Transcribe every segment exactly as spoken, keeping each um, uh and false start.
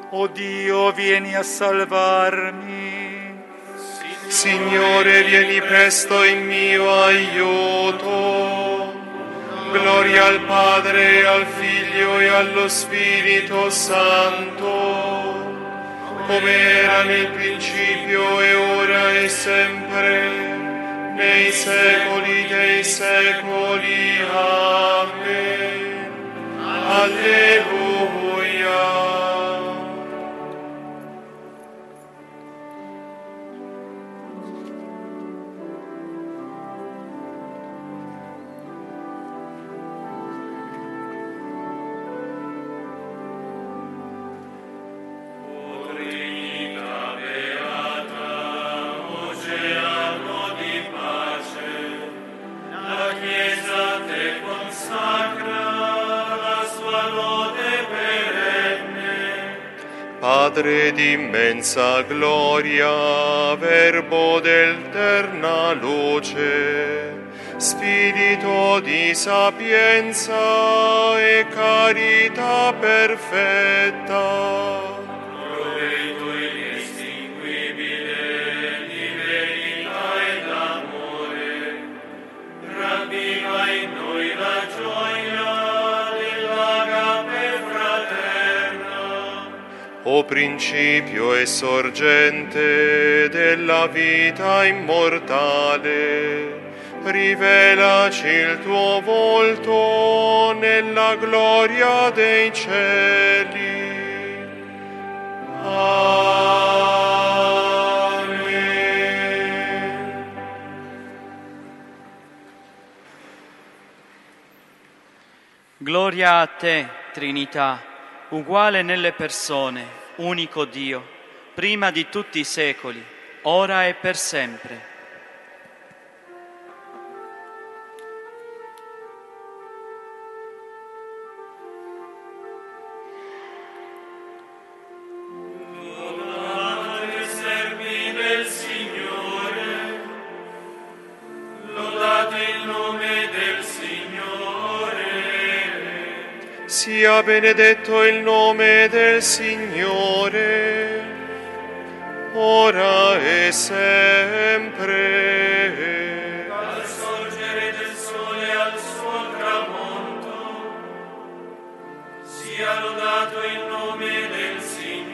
O Dio, vieni a salvarmi. Signore, vieni presto in mio aiuto. Gloria al Padre, al Figlio e allo Spirito Santo, come era nel principio e ora e sempre, nei secoli dei secoli. Amen. Alleluia. Padre d'immensa gloria, Verbo d'eterna luce, Spirito di sapienza e carità perfetta, provvedo inestinguibile di verità ed amore, ravviva in noi la gioia dell'agape fraterna. O principio e sorgente della vita immortale, rivelaci il tuo volto nella gloria dei cieli. Amen. Gloria a te, Trinità, uguale nelle persone, unico Dio, prima di tutti i secoli, ora e per sempre. Lodate servi del Signore, lodate il nome del Signore. Sia benedetto il nome del Signore, ora e sempre. Dal sorgere del sole al suo tramonto, sia lodato il nome del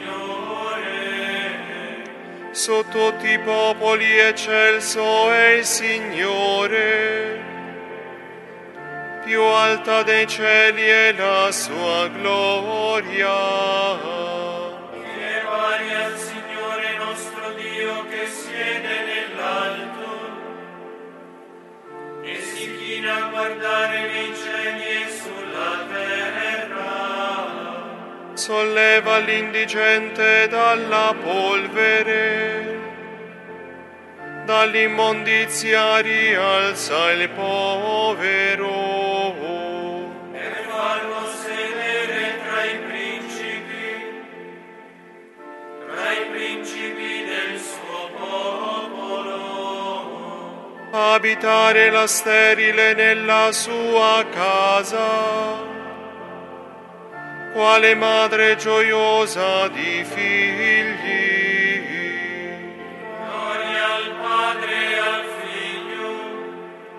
Signore. Su tutti i popoli eccelso è il Signore, più alta dei cieli è la sua gloria. Pari al Signore nostro Dio che siede nell'alto e si china a guardare nei cieli e sulla terra. Solleva l'indigente dalla polvere, dall'immondizia rialza il povero. Abitare la sterile nella sua casa, quale madre gioiosa di figli. Gloria al Padre, al Figlio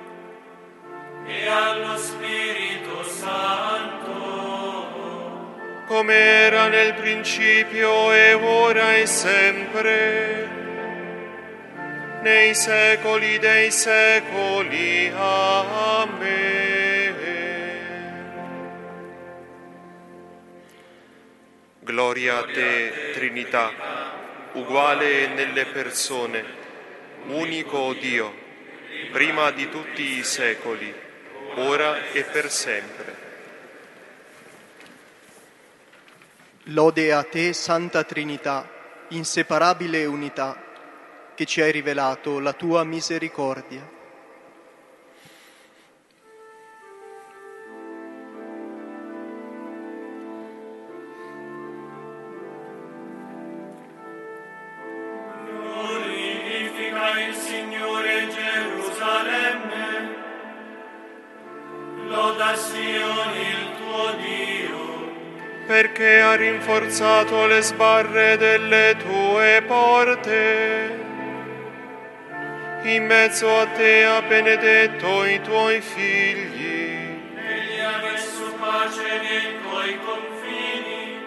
e allo Spirito Santo, come era nel principio e ora e sempre, nei secoli dei secoli. Amen. Gloria a te, Trinità, uguale nelle persone, unico Dio, prima di tutti i secoli, ora e per sempre. Lode a te, Santa Trinità, inseparabile unità, che ci hai rivelato la tua misericordia. Glorifica il Signore Gerusalemme, loda Sion il tuo Dio, perché ha rinforzato le sbarre delle tue porte. In mezzo a te ha benedetto i tuoi figli. Egli ha messo pace nei tuoi confini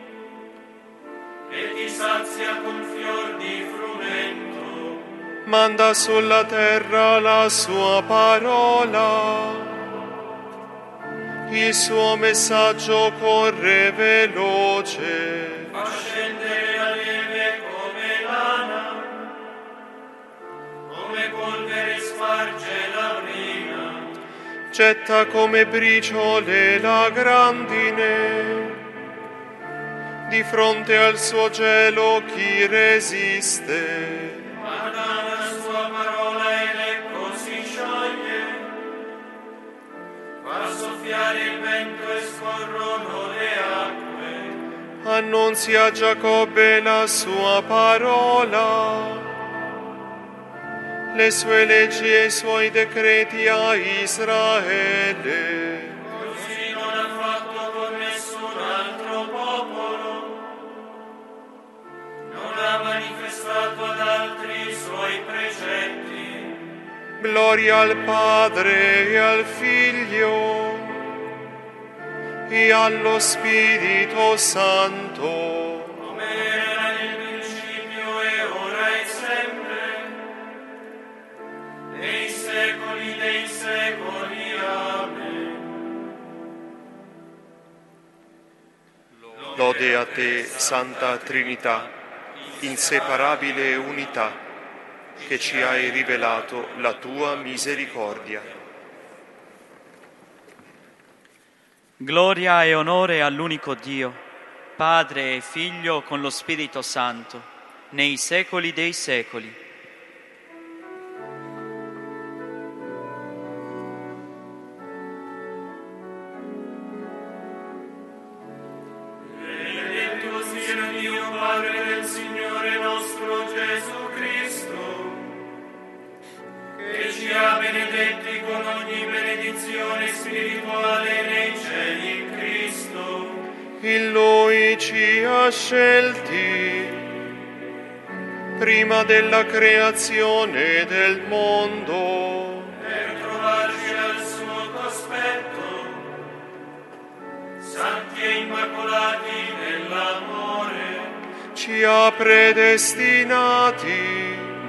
e ti sazia con fior di frumento. Manda sulla terra la sua parola, il suo messaggio corre veloce. Fa scendere la neve come lana, come polvere sparge la brina. Getta come briciole la grandine, di fronte al suo gelo chi resiste? Manda la sua parola e l'eco si scioglie, fa soffiare il vento e scorrono le acque. Annunzia a Giacobbe la sua parola, le sue leggi e i suoi decreti a Israele. Così non ha fatto con nessun altro popolo, non ha manifestato ad altri i suoi precetti. Gloria al Padre e al Figlio e allo Spirito Santo, Come era nel principio e ora e sempre, nei secoli dei secoli. Amen. lode a te, Santa Trinità, inseparabile unità, che ci hai rivelato la tua misericordia. Gloria e onore all'unico Dio, Padre e Figlio con lo Spirito Santo, nei secoli dei secoli. Benedetto sia Dio Padre del Signore nostro Gesù Cristo, che ci ha benedetti con ogni benedizione spirituale nei cieli in Cristo. In Lui ci ha scelti prima della creazione del mondo, Per trovarci al suo cospetto, santi e immacolati nell'amore. ci ha predestinati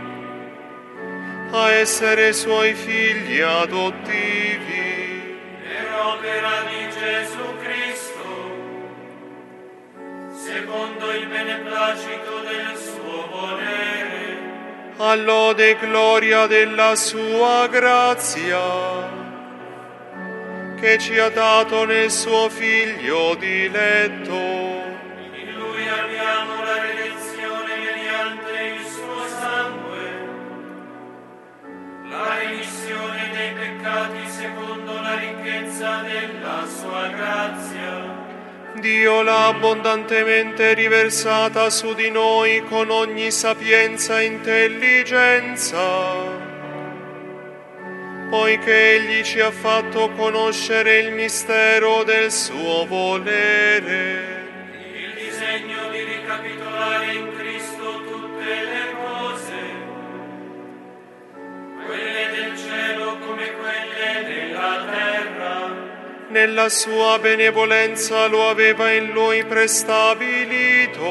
a essere Suoi figli adottivi. Per opera di Gesù Cristo, secondo il beneplacito del suo volere, A lode e gloria della Sua grazia, che ci ha dato nel Suo Figlio diletto. in Lui abbiamo la redenzione mediante il suo sangue, la remissione dei peccati secondo la ricchezza della sua grazia. Dio l'ha abbondantemente riversata su di noi con ogni sapienza e intelligenza, poiché Egli ci ha fatto conoscere il mistero del suo volere, Il disegno di ricapitolare in Cristo tutte le cose, quelle del cielo come quelle della terra. nella sua benevolenza lo aveva in Lui prestabilito,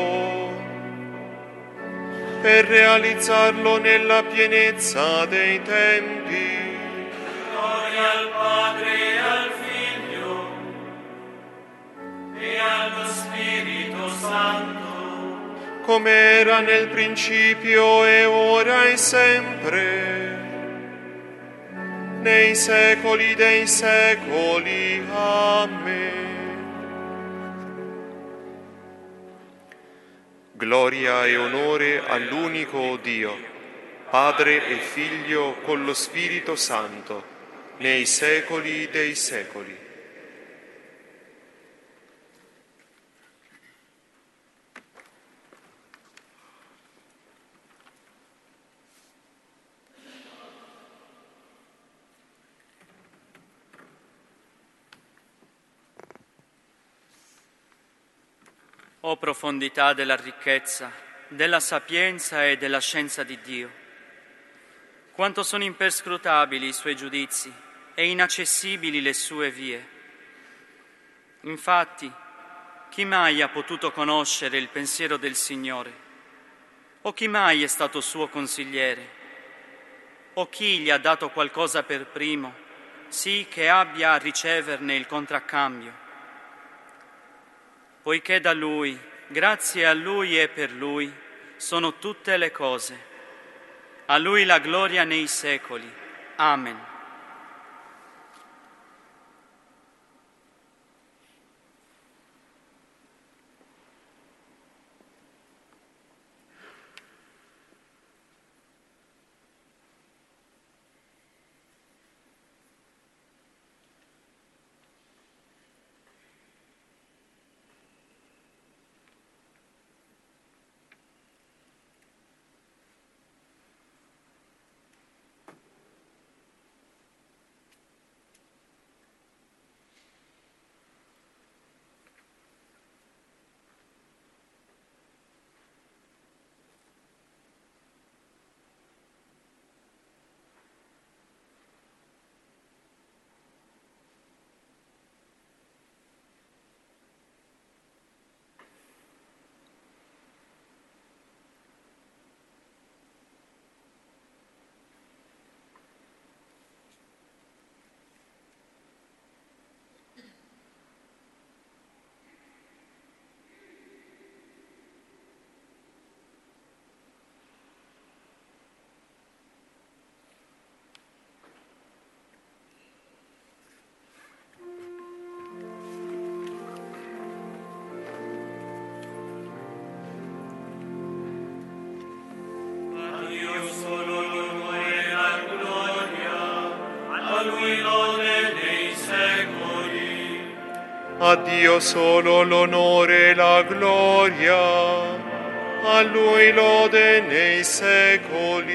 per realizzarlo nella pienezza dei tempi. Gloria al Padre e al Figlio e allo Spirito Santo, come era nel principio e ora e sempre, nei secoli dei secoli. Amen. Gloria e onore all'unico Dio, Padre e Figlio con lo Spirito Santo, nei secoli dei secoli. O profondità della ricchezza, della sapienza e della scienza di Dio! Quanto sono imperscrutabili i suoi giudizi e inaccessibili le sue vie! Infatti, chi mai ha potuto conoscere il pensiero del Signore? O chi mai è stato suo consigliere? O chi gli ha dato qualcosa per primo, sì che abbia a riceverne il contraccambio? Poiché da Lui, grazie a Lui e per Lui, sono tutte le cose. A Lui la gloria nei secoli. Amen. A Dio solo l'onore e la gloria, a Lui lode nei secoli.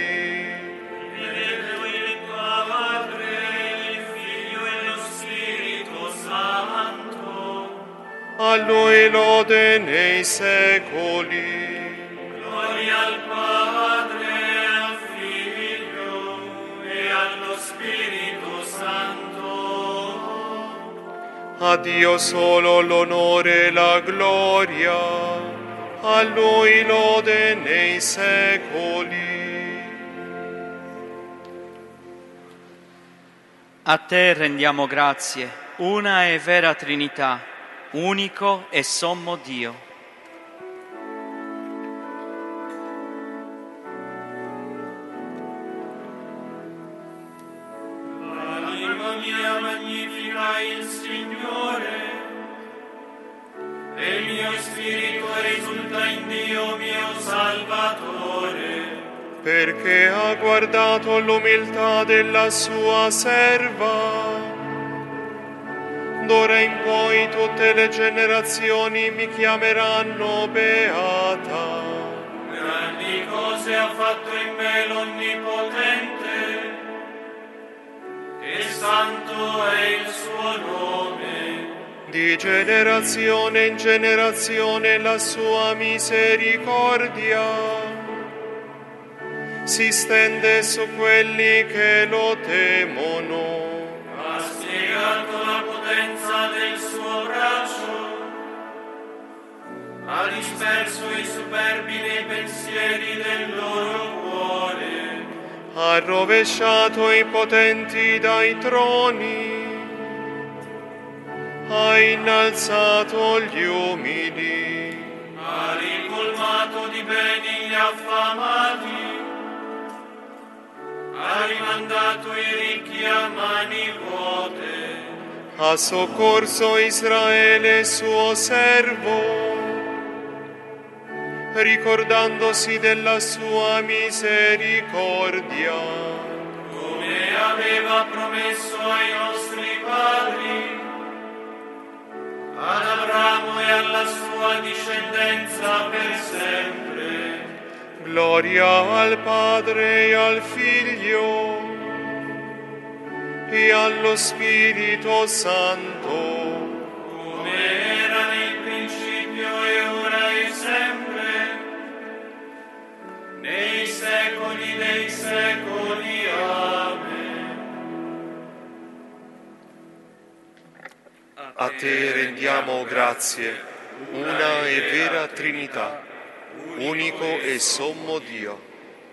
Per Lui il Padre, il Figlio e lo Spirito Santo. A Lui lode nei secoli. Gloria al Padre, al Figlio e allo Spirito Santo. A Dio solo l'onore e la gloria, a Lui lode nei secoli. A te rendiamo grazie, una e vera Trinità, unico e sommo Dio. L'anima mia magnifica il Signore, e il mio spirito risulta in Dio mio Salvatore, perché ha guardato l'umiltà della sua serva. D'ora in poi tutte le generazioni mi chiameranno beata. grandi cose ha fatto in me l'Onnipotente, e santo è il suo nome. Di generazione in generazione la sua misericordia si stende su quelli che lo temono. Ha spiegato la potenza del suo braccio, ha disperso i superbi nei pensieri del loro cuore. Ha rovesciato i potenti dai troni, ha innalzato gli umili, Ha ricolmato di beni gli affamati, ha rimandato i ricchi a mani vuote. ha soccorso Israele suo servo, ricordandosi della sua misericordia, Come aveva promesso ai nostri padri, ad Abramo e alla sua discendenza per sempre. gloria al Padre e al Figlio e allo Spirito Santo, Come era nel principio e ora secoli. Amen. A te rendiamo grazie, una e vera Trinità, unico e sommo Dio.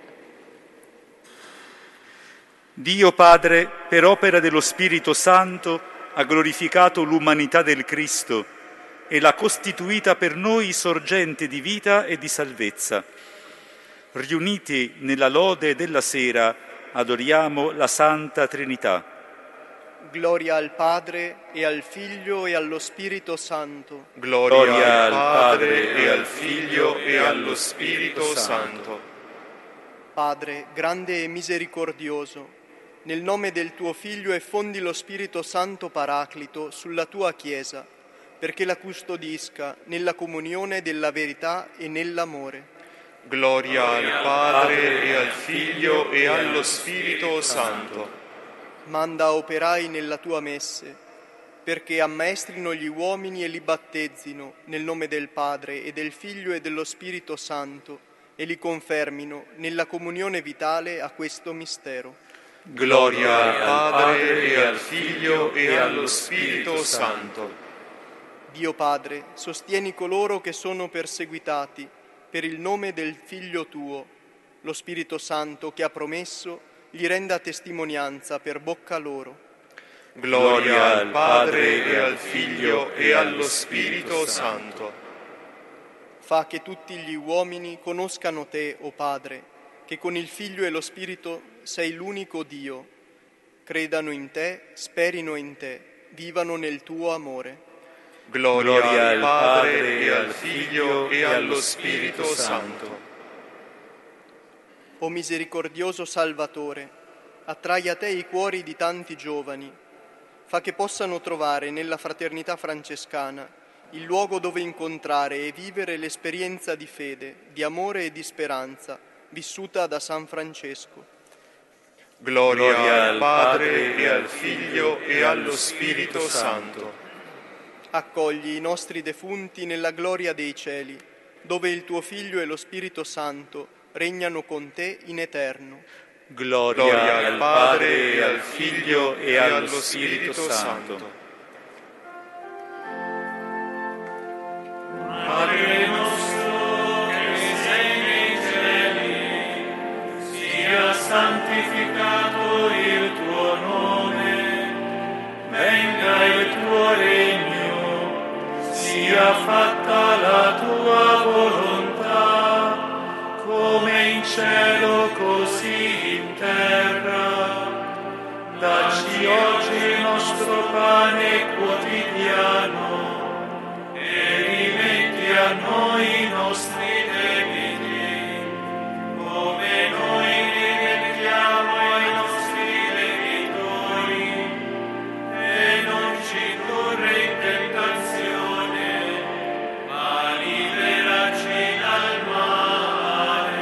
Dio Padre, per opera dello Spirito Santo, ha glorificato l'umanità del Cristo e l'ha costituita per noi sorgente di vita e di salvezza. Riuniti nella lode della sera, adoriamo la Santa Trinità. Gloria al Padre e al Figlio e allo Spirito Santo. Gloria, Gloria al Padre e al Figlio e allo Spirito Santo. Padre, grande e misericordioso, nel nome del tuo Figlio effondi lo Spirito Santo Paraclito sulla tua Chiesa, perché la custodisca nella comunione della verità e nell'amore. Gloria al Padre e al Figlio e allo Spirito Santo. Manda operai nella tua messe, perché ammaestrino gli uomini e li battezzino nel nome del Padre e del Figlio e dello Spirito Santo e li confermino nella comunione vitale a questo mistero. Gloria al Padre e al Figlio e allo Spirito Santo. Dio Padre, sostieni coloro che sono perseguitati per il nome del Figlio tuo. Lo Spirito Santo che ha promesso gli renda testimonianza per bocca loro. Gloria al Padre e al Figlio e allo Spirito Santo. Fa che tutti gli uomini conoscano te, o Padre, che con il Figlio e lo Spirito sei l'unico Dio. Credano in te, sperino in te, vivano nel tuo amore. Gloria, Gloria al Padre e al Figlio e allo Spirito Santo. O misericordioso Salvatore, attrai a te i cuori di tanti giovani, fa che possano trovare nella fraternità francescana il luogo dove incontrare e vivere l'esperienza di fede, di amore e di speranza vissuta da San Francesco. Gloria, Gloria al Padre e al Figlio e allo Spirito Santo. Accogli i nostri defunti nella gloria dei cieli, dove il tuo Figlio e lo Spirito Santo regnano con te in eterno. Gloria, Gloria al Padre e al Figlio e allo Spirito Santo. Padre nostro che sei nei cieli, sia santificato il tuo nome, venga il tuo regno, sia fatta la tua volontà, come in cielo così in terra. Dacci oggi il nostro pane quotidiano e rimetti a noi i nostri debiti, come noi rimettiamo ai nostri debitori, e non ci indurre in tentazione, ma liberaci dal male.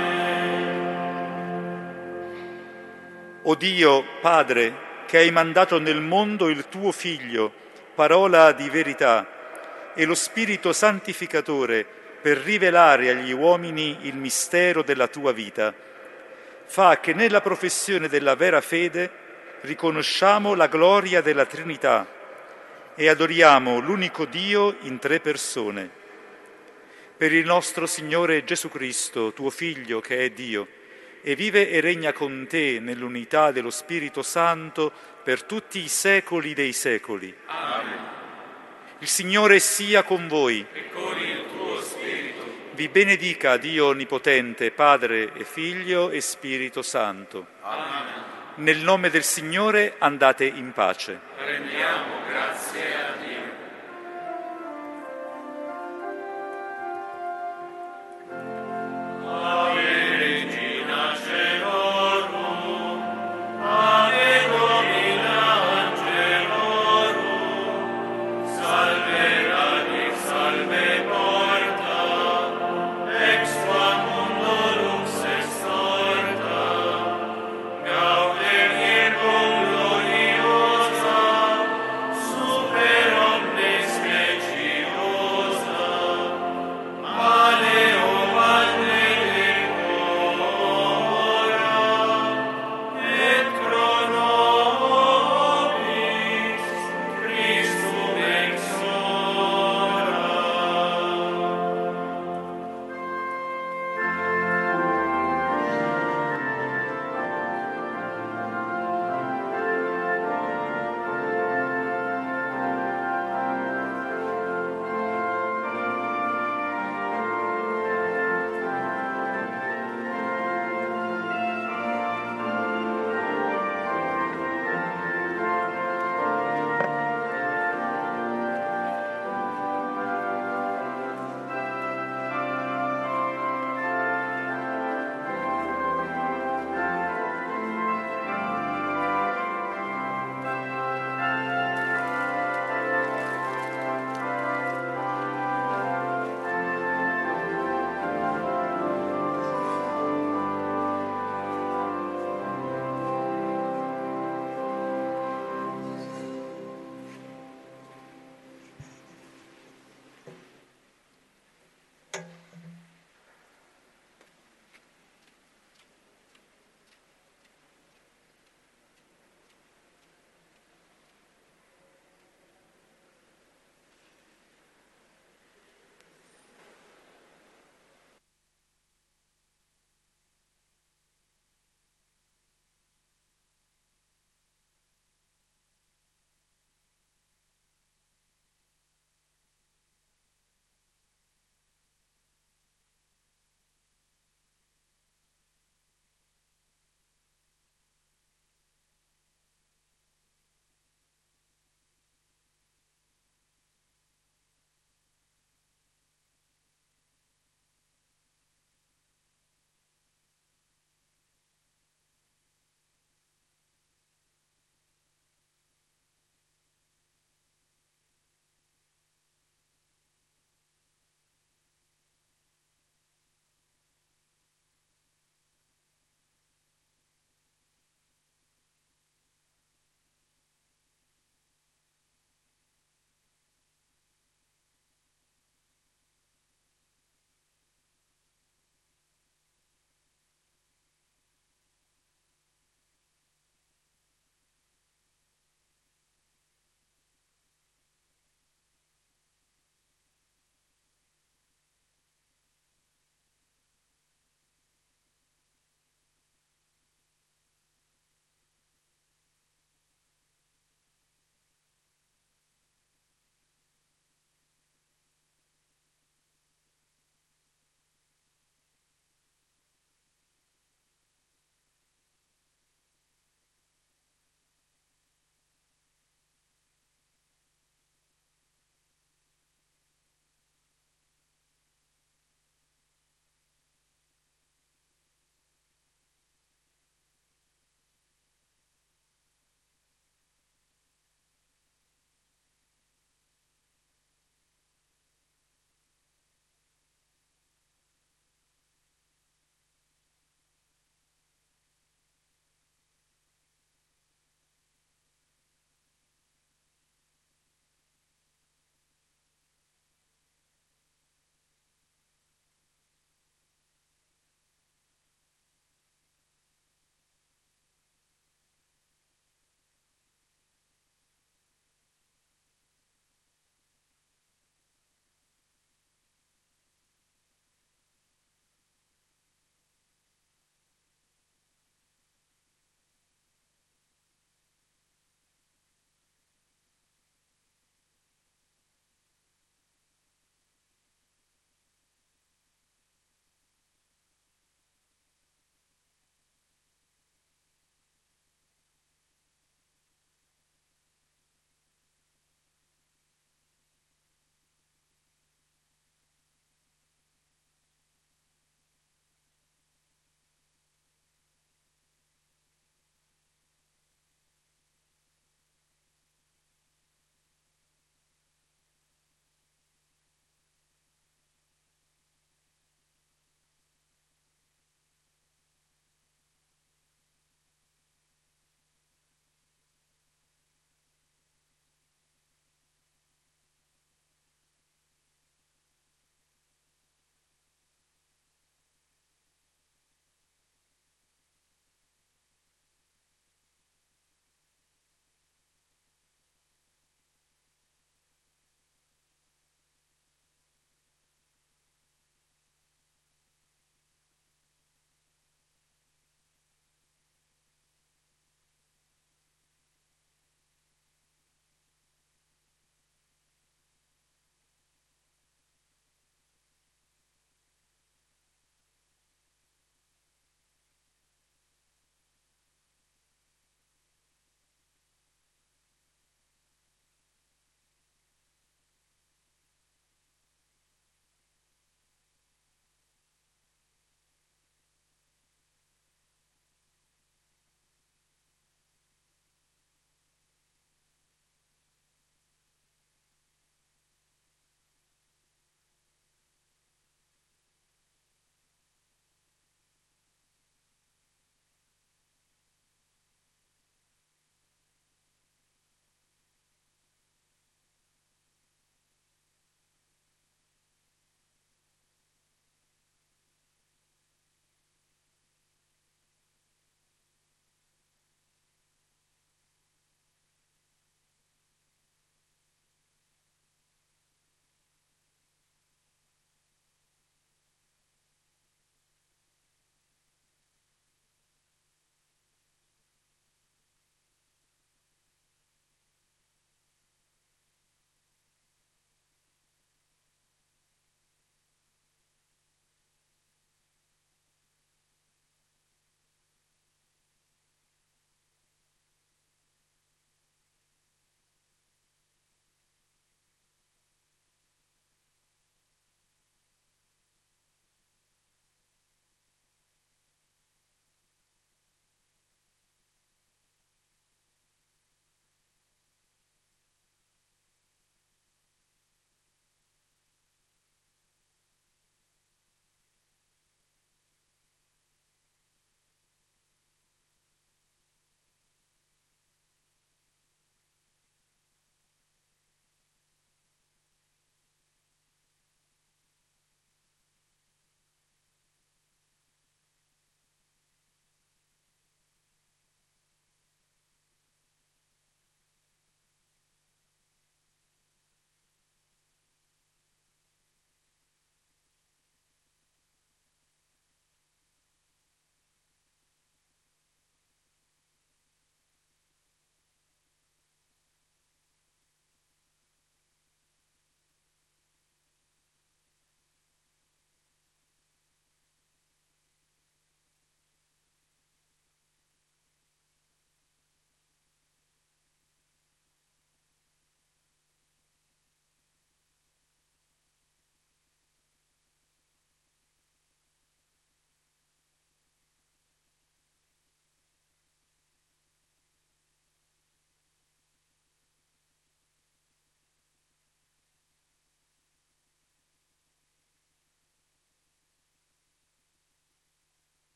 O Dio, Padre, che hai mandato nel mondo il tuo Figlio, parola di verità, e lo Spirito Santificatore per rivelare agli uomini il mistero della tua vita, fa che nella professione della vera fede riconosciamo la gloria della Trinità e adoriamo l'unico Dio in tre persone. Per il nostro Signore Gesù Cristo, tuo Figlio, che è Dio, e vive e regna con te nell'unità dello Spirito Santo per tutti i secoli dei secoli. Amen. Il Signore sia con voi. E con il tuo spirito. Vi benedica Dio Onnipotente, Padre e Figlio e Spirito Santo. Amen. Nel nome del Signore andate in pace. Rendiamo grazie a